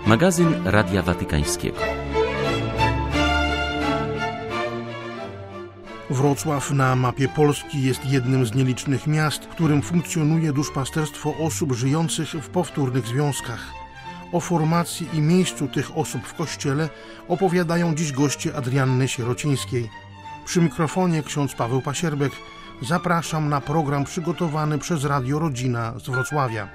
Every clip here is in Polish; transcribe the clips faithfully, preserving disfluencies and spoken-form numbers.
Magazyn Radia Watykańskiego. Wrocław na mapie Polski jest jednym z nielicznych miast, w którym funkcjonuje duszpasterstwo osób żyjących w powtórnych związkach. O formacji i miejscu tych osób w kościele opowiadają dziś goście Adrianny Sierocińskiej. Przy mikrofonie ksiądz Paweł Pasierbek. Zapraszam na program przygotowany przez Radio Rodzina z Wrocławia.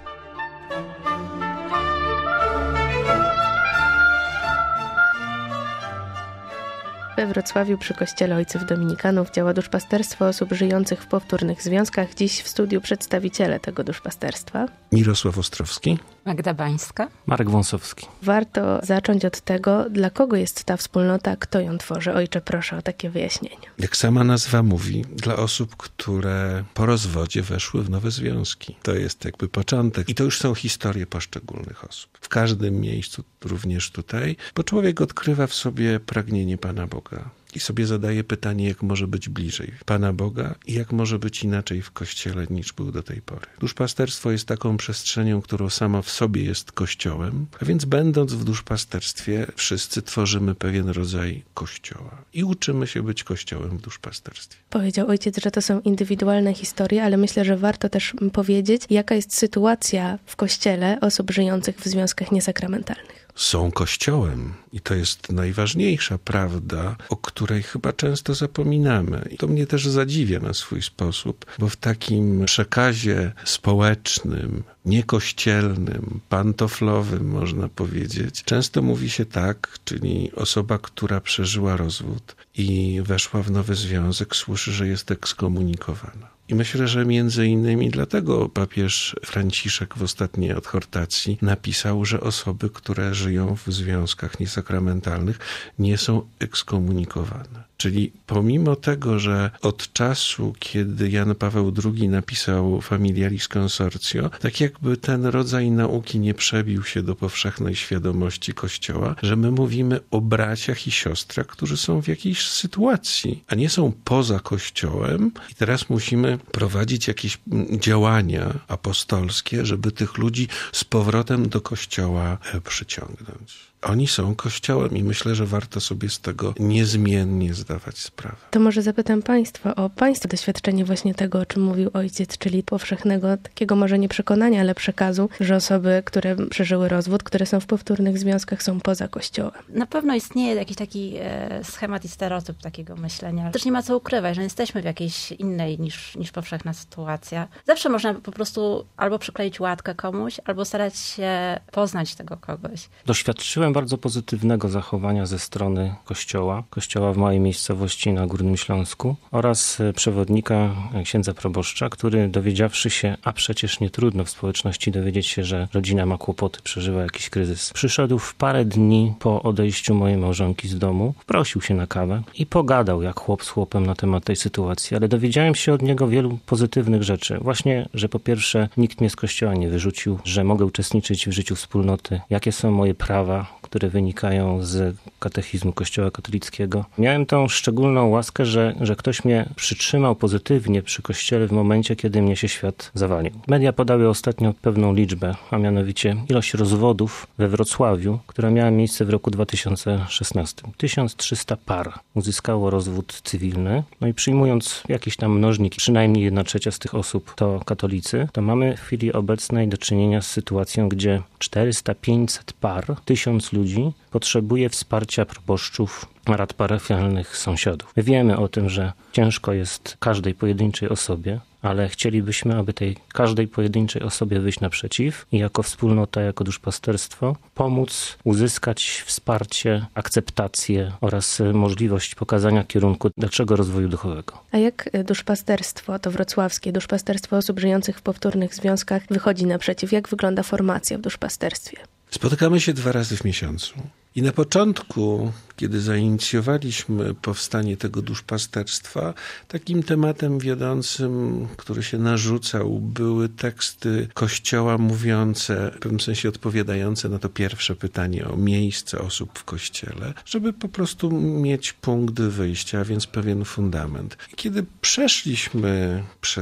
We Wrocławiu przy kościele Ojców Dominikanów działa duszpasterstwo osób żyjących w powtórnych związkach. Dziś w studiu przedstawiciele tego duszpasterstwa. Mirosław Ostrowski. Magda Bańska. Marek Wąsowski. Warto zacząć od tego, dla kogo jest ta wspólnota, kto ją tworzy. Ojcze, proszę o takie wyjaśnienie. Jak sama nazwa mówi, dla osób, które po rozwodzie weszły w nowe związki. To jest jakby początek. I to już są historie poszczególnych osób. W każdym miejscu, również tutaj, bo człowiek odkrywa w sobie pragnienie Pana Boga. I sobie zadaje pytanie, jak może być bliżej Pana Boga i jak może być inaczej w Kościele niż był do tej pory. Duszpasterstwo jest taką przestrzenią, którą sama w sobie jest Kościołem, a więc będąc w duszpasterstwie wszyscy tworzymy pewien rodzaj Kościoła i uczymy się być Kościołem w duszpasterstwie. Powiedział ojciec, że to są indywidualne historie, ale myślę, że warto też powiedzieć, jaka jest sytuacja w Kościele osób żyjących w związkach niesakramentalnych. Są Kościołem i to jest najważniejsza prawda, o której chyba często zapominamy. I to mnie też zadziwia na swój sposób, bo w takim przekazie społecznym, niekościelnym, pantoflowym można powiedzieć, często mówi się tak, czyli osoba, która przeżyła rozwód i weszła w nowy związek, słyszy, że jest ekskomunikowana. I myślę, że między innymi dlatego papież Franciszek w ostatniej adhortacji napisał, że osoby, które żyją w związkach niesakramentalnych, nie są ekskomunikowane. Czyli pomimo tego, że od czasu, kiedy Jan Paweł drugi napisał Familiaris Consortio, tak jakby ten rodzaj nauki nie przebił się do powszechnej świadomości Kościoła, że my mówimy o braciach i siostrach, którzy są w jakiejś sytuacji, a nie są poza Kościołem i teraz musimy prowadzić jakieś działania apostolskie, żeby tych ludzi z powrotem do Kościoła przyciągnąć. Oni są Kościołem i myślę, że warto sobie z tego niezmiennie zdawać sprawę. To może zapytam Państwa o Państwa doświadczenie właśnie tego, o czym mówił ojciec, czyli powszechnego takiego może nie przekonania, ale przekazu, że osoby, które przeżyły rozwód, które są w powtórnych związkach, są poza Kościołem. Na pewno istnieje jakiś taki e, schemat i stereotyp takiego myślenia. Też nie ma co ukrywać, że jesteśmy w jakiejś innej niż, niż powszechna sytuacja. Zawsze można po prostu albo przykleić łatkę komuś, albo starać się poznać tego kogoś. Doświadczyłem bardzo pozytywnego zachowania ze strony Kościoła, Kościoła w mojej miejscowości na Górnym Śląsku oraz przewodnika księdza proboszcza, który dowiedziawszy się, a przecież nie trudno w społeczności dowiedzieć się, że rodzina ma kłopoty, przeżywa jakiś kryzys. Przyszedł w parę dni po odejściu mojej małżonki z domu, prosił się na kawę i pogadał jak chłop z chłopem na temat tej sytuacji, ale dowiedziałem się od niego wielu pozytywnych rzeczy. Właśnie, że po pierwsze nikt mnie z Kościoła nie wyrzucił, że mogę uczestniczyć w życiu wspólnoty, jakie są moje prawa, które wynikają z katechizmu Kościoła katolickiego. Miałem tą szczególną łaskę, że, że ktoś mnie przytrzymał pozytywnie przy Kościele w momencie, kiedy mnie się świat zawalił. Media podały ostatnio pewną liczbę, a mianowicie ilość rozwodów we Wrocławiu, która miała miejsce w roku dwa tysiące szesnastym. tysiąc trzysta par uzyskało rozwód cywilny. No i przyjmując jakieś tam mnożniki, przynajmniej jedna trzecia z tych osób to katolicy, to mamy w chwili obecnej do czynienia z sytuacją, gdzie czterysta pięćset par, tysiąc ludzi potrzebuje wsparcia proboszczów, rad parafialnych, sąsiadów. My wiemy o tym, że ciężko jest każdej pojedynczej osobie, ale chcielibyśmy, aby tej każdej pojedynczej osobie wyjść naprzeciw i jako wspólnota, jako duszpasterstwo pomóc uzyskać wsparcie, akceptację oraz możliwość pokazania kierunku dalszego rozwoju duchowego. A jak duszpasterstwo, to wrocławskie duszpasterstwo osób żyjących w powtórnych związkach wychodzi naprzeciw? Jak wygląda formacja w duszpasterstwie? Spotykamy się dwa razy w miesiącu. I na początku, kiedy zainicjowaliśmy powstanie tego duszpasterstwa, takim tematem wiodącym, który się narzucał, były teksty Kościoła mówiące, w pewnym sensie odpowiadające na to pierwsze pytanie o miejsce osób w Kościele, żeby po prostu mieć punkt wyjścia, a więc pewien fundament. I kiedy przeszliśmy przez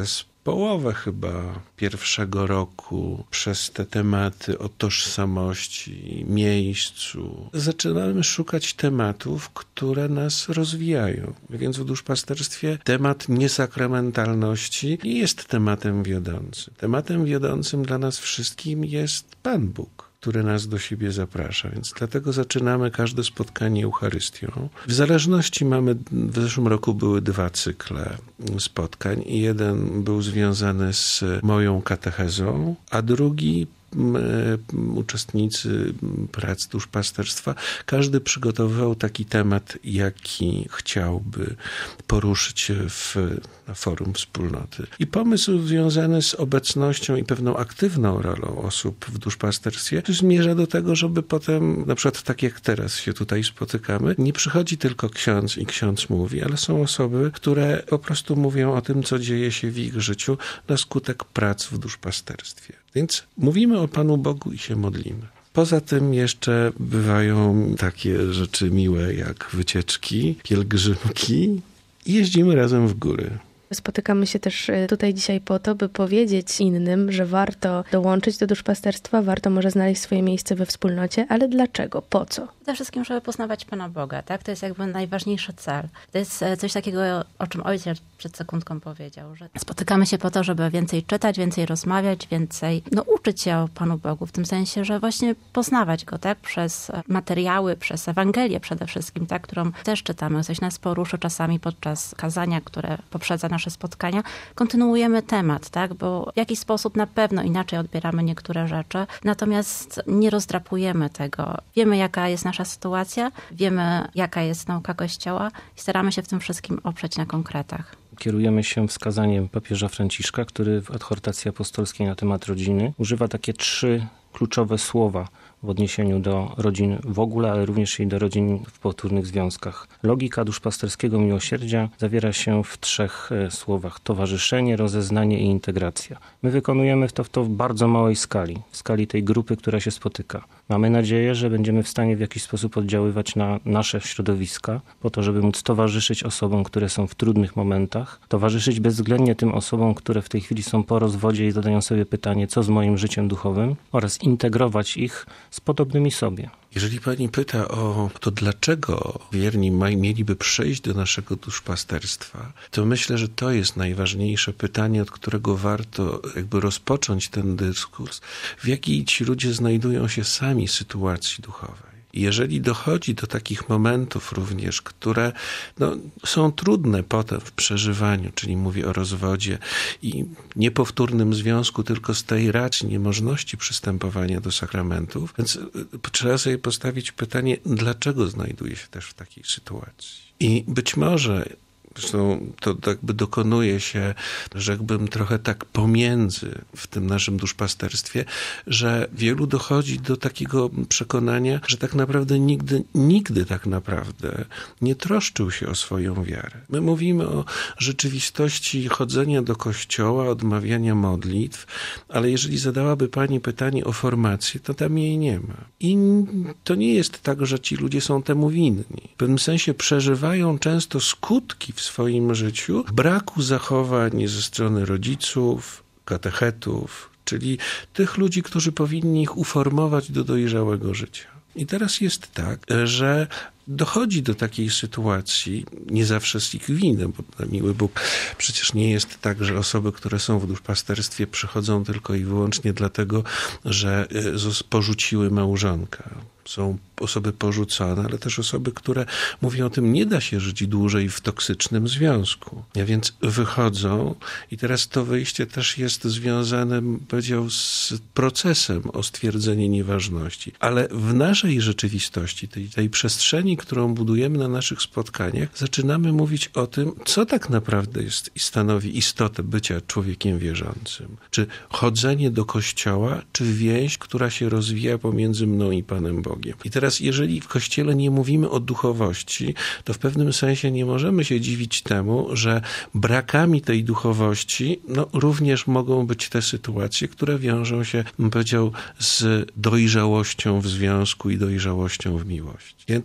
połowę chyba pierwszego roku przez te tematy o tożsamości, miejscu. Zaczynamy szukać tematów, które nas rozwijają. Więc w duszpasterstwie temat niesakramentalności nie jest tematem wiodącym. Tematem wiodącym dla nas wszystkim jest Pan Bóg, który nas do siebie zaprasza. Więc dlatego zaczynamy każde spotkanie Eucharystią. W zależności mamy, w zeszłym roku były dwa cykle spotkań i jeden był związany z moją katechezą, a drugi uczestnicy prac duszpasterstwa, każdy przygotowywał taki temat, jaki chciałby poruszyć w, na forum wspólnoty. I pomysł związany z obecnością i pewną aktywną rolą osób w duszpasterstwie zmierza do tego, żeby potem, na przykład tak jak teraz się tutaj spotykamy, nie przychodzi tylko ksiądz i ksiądz mówi, ale są osoby, które po prostu mówią o tym, co dzieje się w ich życiu na skutek prac w duszpasterstwie. Więc mówimy o Panu Bogu i się modlimy. Poza tym jeszcze bywają takie rzeczy miłe jak wycieczki, pielgrzymki i jeździmy razem w góry. Spotykamy się też tutaj dzisiaj po to, by powiedzieć innym, że warto dołączyć do duszpasterstwa, warto może znaleźć swoje miejsce we wspólnocie, ale dlaczego? Po co? Przede wszystkim, żeby poznawać Pana Boga, tak? To jest jakby najważniejszy cel. To jest coś takiego, o czym ojciec przed sekundką powiedział, że spotykamy się po to, żeby więcej czytać, więcej rozmawiać, więcej no, uczyć się o Panu Bogu, w tym sensie, że właśnie poznawać Go, tak? Przez materiały, przez Ewangelię przede wszystkim, tak? Którą też czytamy. Coś nas poruszy czasami podczas kazania, które poprzedza nasze spotkania. Kontynuujemy temat, tak? Bo w jakiś sposób na pewno inaczej odbieramy niektóre rzeczy, natomiast nie rozdrapujemy tego. Wiemy, jaka jest nasza sytuacja, wiemy, jaka jest nauka Kościoła i staramy się w tym wszystkim oprzeć na konkretach. Kierujemy się wskazaniem papieża Franciszka, który w adhortacji apostolskiej na temat rodziny używa takie trzy kluczowe słowa w odniesieniu do rodzin w ogóle, ale również i do rodzin w powtórnych związkach. Logika duszpasterskiego miłosierdzia zawiera się w trzech słowach: towarzyszenie, rozeznanie i integracja. My wykonujemy to w to w bardzo małej skali, w skali tej grupy, która się spotyka. Mamy nadzieję, że będziemy w stanie w jakiś sposób oddziaływać na nasze środowiska, po to, żeby móc towarzyszyć osobom, które są w trudnych momentach, towarzyszyć bezwzględnie tym osobom, które w tej chwili są po rozwodzie i zadają sobie pytanie, co z moim życiem duchowym, oraz integrować ich z podobnymi sobie. Jeżeli pani pyta o to, dlaczego wierni mieliby przyjść do naszego duszpasterstwa, to myślę, że to jest najważniejsze pytanie, od którego warto jakby rozpocząć ten dyskurs, w jakiej ci ludzie znajdują się sami sytuacji duchowej. Jeżeli dochodzi do takich momentów również, które no, są trudne potem w przeżywaniu, czyli mówię o rozwodzie i niepowtórnym związku, tylko z tej racji niemożności przystępowania do sakramentów, więc trzeba sobie postawić pytanie, dlaczego znajduje się też w takiej sytuacji. I być może zresztą to jakby dokonuje się, rzekłbym, trochę tak pomiędzy w tym naszym duszpasterstwie, że wielu dochodzi do takiego przekonania, że tak naprawdę nigdy, nigdy tak naprawdę nie troszczył się o swoją wiarę. My mówimy o rzeczywistości chodzenia do kościoła, odmawiania modlitw, ale jeżeli zadałaby pani pytanie o formację, to tam jej nie ma. I to nie jest tak, że ci ludzie są temu winni. W pewnym sensie przeżywają często skutki w swoim życiu braku zachowań ze strony rodziców, katechetów, czyli tych ludzi, którzy powinni ich uformować do dojrzałego życia. I teraz jest tak, że dochodzi do takiej sytuacji, nie zawsze z ich winy, bo na miły Bóg przecież nie jest tak, że osoby, które są w duszpasterstwie, przychodzą tylko i wyłącznie dlatego, że porzuciły małżonka. Są osoby porzucone, ale też osoby, które mówią o tym, nie da się żyć dłużej w toksycznym związku. A więc wychodzą i teraz to wyjście też jest związane, bym powiedział, z procesem o stwierdzenie nieważności. Ale w naszej rzeczywistości, tej, tej przestrzeni, którą budujemy na naszych spotkaniach, zaczynamy mówić o tym, co tak naprawdę jest i stanowi istotę bycia człowiekiem wierzącym. Czy chodzenie do kościoła, czy więź, która się rozwija pomiędzy mną i Panem Bogiem. I teraz, jeżeli w Kościele nie mówimy o duchowości, to w pewnym sensie nie możemy się dziwić temu, że brakami tej duchowości no, również mogą być te sytuacje, które wiążą się, bym powiedział, z dojrzałością w związku i dojrzałością w miłości. Więc jakby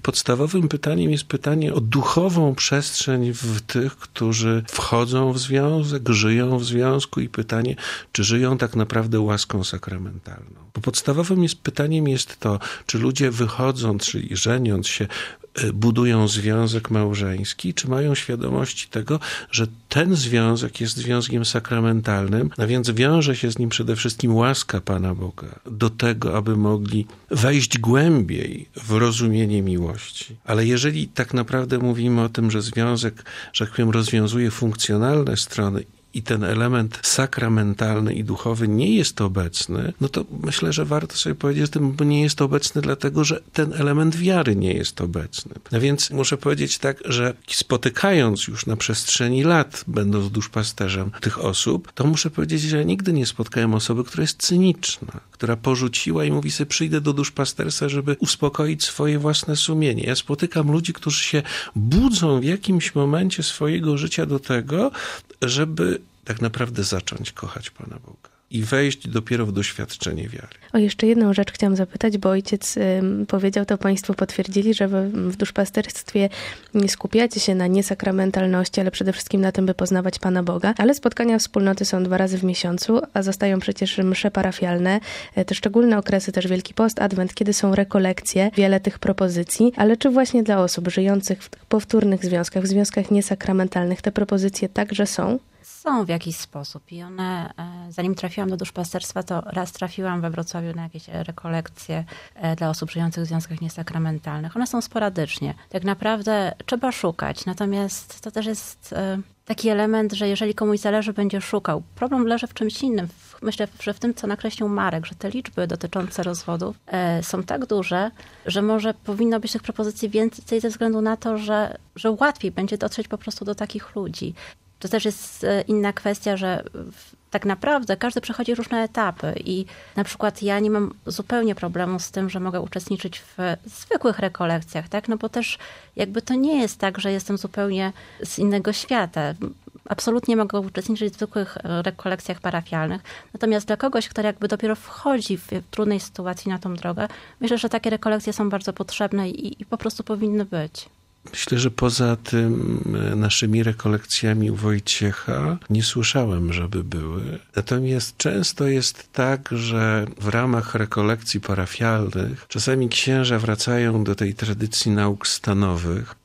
podstawowym pytaniem jest pytanie o duchową przestrzeń w tych, którzy wchodzą w związek, żyją w związku i pytanie, czy żyją tak naprawdę łaską sakramentalną. Bo podstawowym jest pytaniem jest to, czy ludzie wychodząc, czyli żeniąc się, budują związek małżeński, czy mają świadomości tego, że ten związek jest związkiem sakramentalnym, a więc wiąże się z nim przede wszystkim łaska Pana Boga do tego, aby mogli wejść głębiej w rozumienie miłości. Ale jeżeli tak naprawdę mówimy o tym, że związek, że tak powiem, rozwiązuje funkcjonalne strony i ten element sakramentalny i duchowy nie jest obecny, no to myślę, że warto sobie powiedzieć, że ten nie jest obecny dlatego, że ten element wiary nie jest obecny. A więc muszę powiedzieć tak, że spotykając już na przestrzeni lat, będąc duszpasterzem tych osób, to muszę powiedzieć, że ja nigdy nie spotkałem osoby, która jest cyniczna, która porzuciła i mówi sobie, przyjdę do duszpasterstwa, żeby uspokoić swoje własne sumienie. Ja spotykam ludzi, którzy się budzą w jakimś momencie swojego życia do tego, żeby tak naprawdę zacząć kochać Pana Boga i wejść dopiero w doświadczenie wiary. O jeszcze jedną rzecz chciałam zapytać, bo ojciec ym, powiedział, to państwo potwierdzili, że w, w duszpasterstwie nie skupiacie się na niesakramentalności, ale przede wszystkim na tym, by poznawać Pana Boga. Ale spotkania wspólnoty są dwa razy w miesiącu, a zostają przecież msze parafialne, te szczególne okresy, też Wielki Post, Adwent, kiedy są rekolekcje, wiele tych propozycji. Ale czy właśnie dla osób żyjących w tych powtórnych związkach, w związkach niesakramentalnych, te propozycje także są? Są w jakiś sposób i one, zanim trafiłam do duszpasterstwa, to raz trafiłam we Wrocławiu na jakieś rekolekcje dla osób żyjących w związkach niesakramentalnych. One są sporadycznie. Tak naprawdę trzeba szukać, natomiast to też jest taki element, że jeżeli komuś zależy, będzie szukał. Problem leży w czymś innym. Myślę, że w tym, co nakreślił Marek, że te liczby dotyczące rozwodów są tak duże, że może powinno być tych propozycji więcej ze względu na to, że, że łatwiej będzie dotrzeć po prostu do takich ludzi. To też jest inna kwestia, że tak naprawdę każdy przechodzi różne etapy i na przykład ja nie mam zupełnie problemu z tym, że mogę uczestniczyć w zwykłych rekolekcjach, tak? No bo też jakby to nie jest tak, że jestem zupełnie z innego świata. Absolutnie mogę uczestniczyć w zwykłych rekolekcjach parafialnych. Natomiast dla kogoś, kto jakby dopiero wchodzi w trudnej sytuacji na tą drogę, myślę, że takie rekolekcje są bardzo potrzebne i, i po prostu powinny być. Myślę, że poza tym naszymi rekolekcjami u Wojciecha nie słyszałem, żeby były. Natomiast często jest tak, że w ramach rekolekcji parafialnych czasami księża wracają do tej tradycji nauk stanowych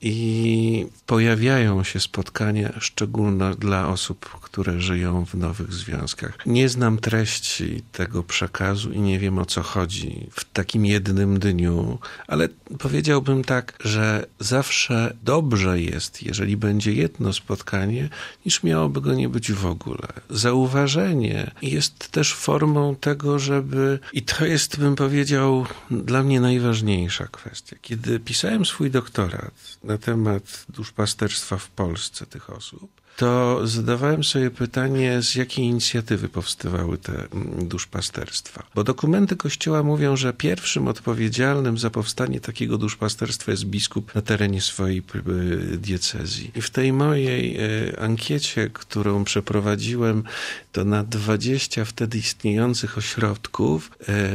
i pojawiają się spotkania szczególne dla osób, które żyją w nowych związkach. Nie znam treści tego przekazu i nie wiem, o co chodzi w takim jednym dniu, ale powiedziałbym tak, że zawsze dobrze jest, jeżeli będzie jedno spotkanie, niż miałoby go nie być w ogóle. Zauważenie jest też formą tego, żeby... I to jest, bym powiedział, dla mnie najważniejsza kwestia. Kiedy pisałem swój doktorat na temat duszpasterstwa w Polsce tych osób, to zadawałem sobie pytanie, z jakiej inicjatywy powstawały te duszpasterstwa. Bo dokumenty Kościoła mówią, że pierwszym odpowiedzialnym za powstanie takiego duszpasterstwa jest biskup na terenie swojej diecezji. I w tej mojej ankiecie, którą przeprowadziłem, to na dwadzieścia wtedy istniejących ośrodków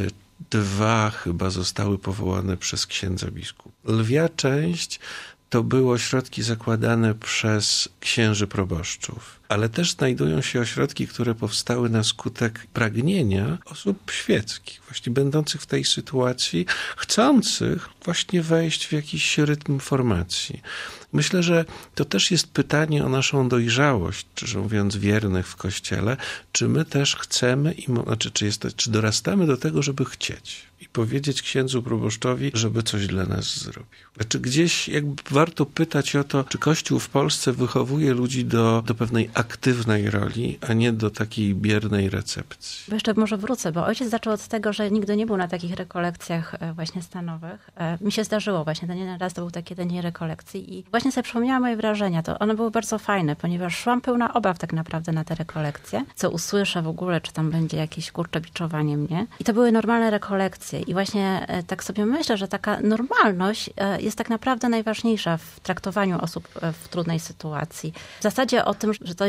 dwa chyba zostały powołane przez księdza biskupa. Lwia część to były ośrodki zakładane przez księży proboszczów, ale też znajdują się ośrodki, które powstały na skutek pragnienia osób świeckich, właśnie będących w tej sytuacji, chcących właśnie wejść w jakiś rytm formacji. Myślę, że to też jest pytanie o naszą dojrzałość, czy mówiąc wiernych w Kościele, czy my też chcemy, i, znaczy, czy, jest to, czy dorastamy do tego, żeby chcieć i powiedzieć księdzu proboszczowi, żeby coś dla nas zrobił. Znaczy gdzieś jakby warto pytać o to, czy Kościół w Polsce wychowuje ludzi do, do pewnej aktywnej roli, a nie do takiej biernej recepcji. Bo jeszcze może wrócę, bo ojciec zaczął od tego, że nigdy nie był na takich rekolekcjach właśnie stanowych. Mi się zdarzyło właśnie, ten jeden raz to był taki dzień rekolekcji i właśnie sobie przypomniałam moje wrażenia. To one były bardzo fajne, ponieważ szłam pełna obaw tak naprawdę na te rekolekcje, co usłyszę w ogóle, czy tam będzie jakieś kurcze biczowanie mnie. I to były normalne rekolekcje i właśnie tak sobie myślę, że taka normalność jest tak naprawdę najważniejsza w traktowaniu osób w trudnej sytuacji. W zasadzie o tym, że to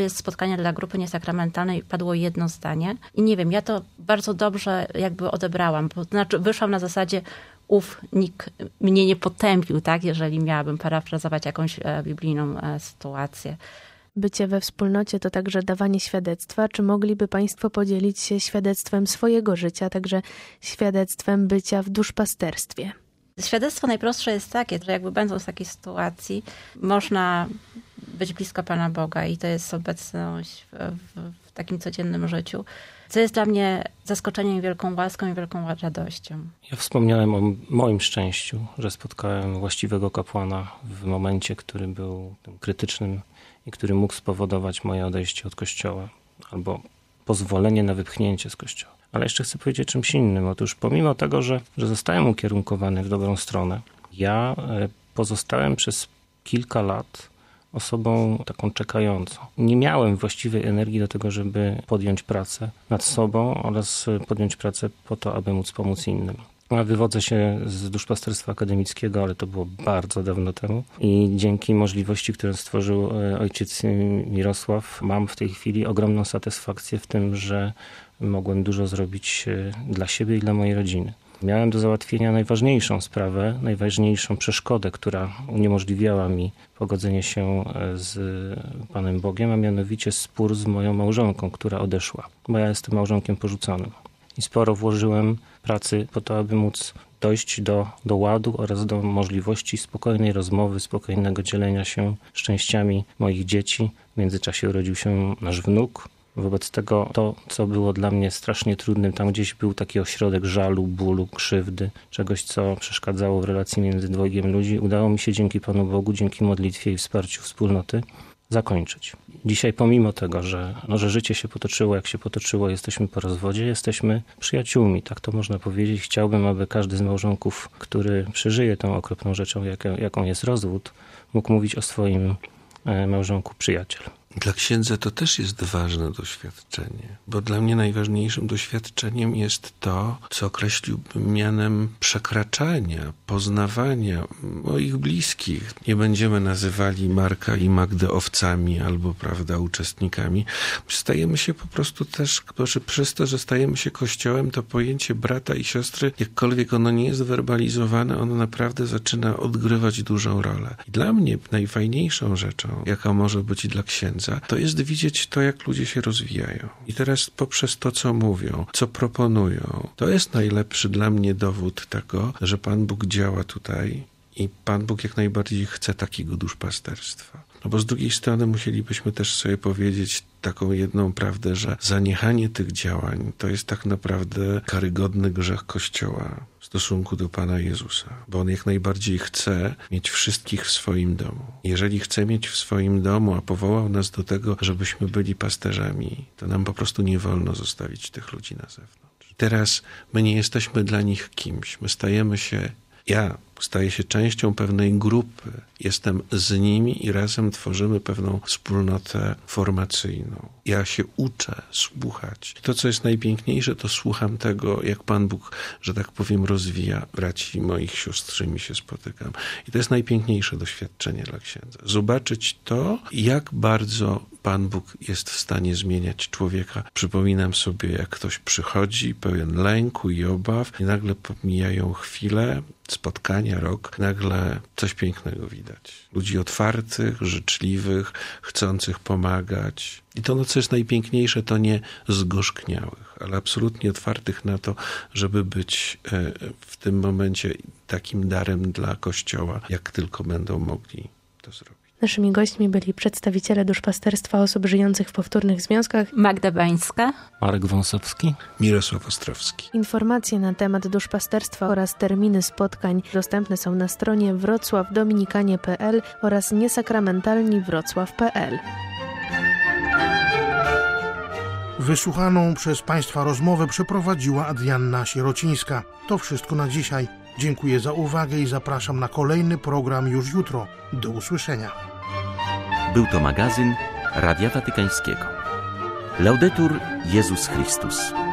jest spotkanie dla grupy niesakramentalnej, padło jedno zdanie. I nie wiem, ja to bardzo dobrze jakby odebrałam, bo to znaczy wyszłam na zasadzie ów nikt mnie nie potępił, tak, jeżeli miałabym parafrazować jakąś biblijną sytuację. Bycie we wspólnocie to także dawanie świadectwa. Czy mogliby Państwo podzielić się świadectwem swojego życia, także świadectwem bycia w duszpasterstwie? Świadectwo najprostsze jest takie, że jakby będąc w takiej sytuacji, można być blisko Pana Boga i to jest obecność w, w, w takim codziennym życiu, co jest dla mnie zaskoczeniem, wielką łaską i wielką radością. Ja wspomniałem o moim szczęściu, że spotkałem właściwego kapłana w momencie, który był tym krytycznym i który mógł spowodować moje odejście od Kościoła albo pozwolenie na wypchnięcie z Kościoła. Ale jeszcze chcę powiedzieć czymś innym. Otóż pomimo tego, że, że zostałem ukierunkowany w dobrą stronę, ja pozostałem przez kilka lat osobą taką czekającą. Nie miałem właściwej energii do tego, żeby podjąć pracę nad sobą oraz podjąć pracę po to, aby móc pomóc innym. Ja wywodzę się z duszpasterstwa akademickiego, ale to było bardzo dawno temu i dzięki możliwości, które stworzył ojciec Mirosław, mam w tej chwili ogromną satysfakcję w tym, że mogłem dużo zrobić dla siebie i dla mojej rodziny. Miałem do załatwienia najważniejszą sprawę, najważniejszą przeszkodę, która uniemożliwiała mi pogodzenie się z Panem Bogiem, a mianowicie spór z moją małżonką, która odeszła, bo ja jestem małżonkiem porzuconym. I sporo włożyłem pracy po to, aby móc dojść do, do ładu oraz do możliwości spokojnej rozmowy, spokojnego dzielenia się szczęściami moich dzieci. W międzyczasie urodził się nasz wnuk. Wobec tego to, co było dla mnie strasznie trudnym, tam gdzieś był taki ośrodek żalu, bólu, krzywdy, czegoś, co przeszkadzało w relacji między dwojgiem ludzi, udało mi się dzięki Panu Bogu, dzięki modlitwie i wsparciu wspólnoty zakończyć. Dzisiaj pomimo tego, że, no, że życie się potoczyło, jak się potoczyło, jesteśmy po rozwodzie, jesteśmy przyjaciółmi, tak to można powiedzieć. Chciałbym, aby każdy z małżonków, który przeżyje tą okropną rzeczą, jaką, jaką jest rozwód, mógł mówić o swoim małżonku przyjaciel. Dla księdza to też jest ważne doświadczenie, bo dla mnie najważniejszym doświadczeniem jest to, co określiłbym mianem przekraczania, poznawania moich bliskich. Nie będziemy nazywali Marka i Magdę owcami albo, prawda, uczestnikami. Stajemy się po prostu też, znaczy przez to, że stajemy się Kościołem, to pojęcie brata i siostry, jakkolwiek ono nie jest werbalizowane, ono naprawdę zaczyna odgrywać dużą rolę. I dla mnie najfajniejszą rzeczą, jaka może być dla księdza, to jest widzieć to, jak ludzie się rozwijają. I teraz poprzez to, co mówią, co proponują, to jest najlepszy dla mnie dowód tego, że Pan Bóg działa tutaj i Pan Bóg jak najbardziej chce takiego duszpasterstwa. No bo z drugiej strony musielibyśmy też sobie powiedzieć taką jedną prawdę, że zaniechanie tych działań to jest tak naprawdę karygodny grzech Kościoła w stosunku do Pana Jezusa, bo On jak najbardziej chce mieć wszystkich w swoim domu. Jeżeli chce mieć w swoim domu, a powołał nas do tego, żebyśmy byli pasterzami, to nam po prostu nie wolno zostawić tych ludzi na zewnątrz. I teraz my nie jesteśmy dla nich kimś, my stajemy się Ja staję się częścią pewnej grupy, jestem z nimi i razem tworzymy pewną wspólnotę formacyjną. Ja się uczę słuchać. To, co jest najpiękniejsze, to słucham tego, jak Pan Bóg, że tak powiem, rozwija braci moich sióstr, z którymi się spotykam. I to jest najpiękniejsze doświadczenie dla księdza. Zobaczyć to, jak bardzo Pan Bóg jest w stanie zmieniać człowieka. Przypominam sobie, jak ktoś przychodzi pełen lęku i obaw i nagle pomijają chwilę, spotkania, rok, nagle coś pięknego widać. Ludzi otwartych, życzliwych, chcących pomagać. I to, no, co jest najpiękniejsze, to nie zgorzkniałych, ale absolutnie otwartych na to, żeby być w tym momencie takim darem dla Kościoła, jak tylko będą mogli to zrobić. Naszymi gośćmi byli przedstawiciele duszpasterstwa osób żyjących w powtórnych związkach Magda Bańska, Marek Wąsowski, Mirosław Ostrowski. Informacje na temat duszpasterstwa oraz terminy spotkań dostępne są na stronie wrocław dominikanie kropka p l oraz niesakramentalni wrocław kropka p l. Wysłuchaną przez Państwa rozmowę przeprowadziła Adrianna Sierocińska. To wszystko na dzisiaj. Dziękuję za uwagę i zapraszam na kolejny program już jutro. Do usłyszenia. Był to magazyn Radia Watykańskiego. Laudetur Jezus Chrystus.